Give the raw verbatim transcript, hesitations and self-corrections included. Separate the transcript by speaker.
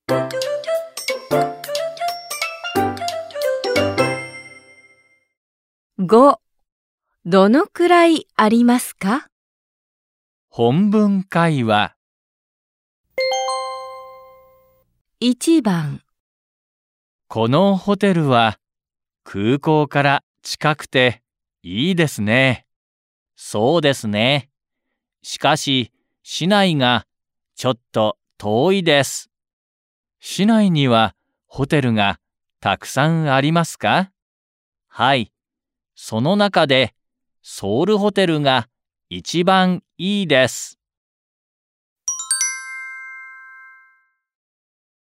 Speaker 1: ご、どのくらいありますか？
Speaker 2: 本文会話。
Speaker 1: いちばん、
Speaker 2: このホテルは空港から近くていいですね。そうですね。しかし市内がちょっと遠いです。市内にはホテルがたくさんありますか？はい。その中でソウルホテルが一番いいです。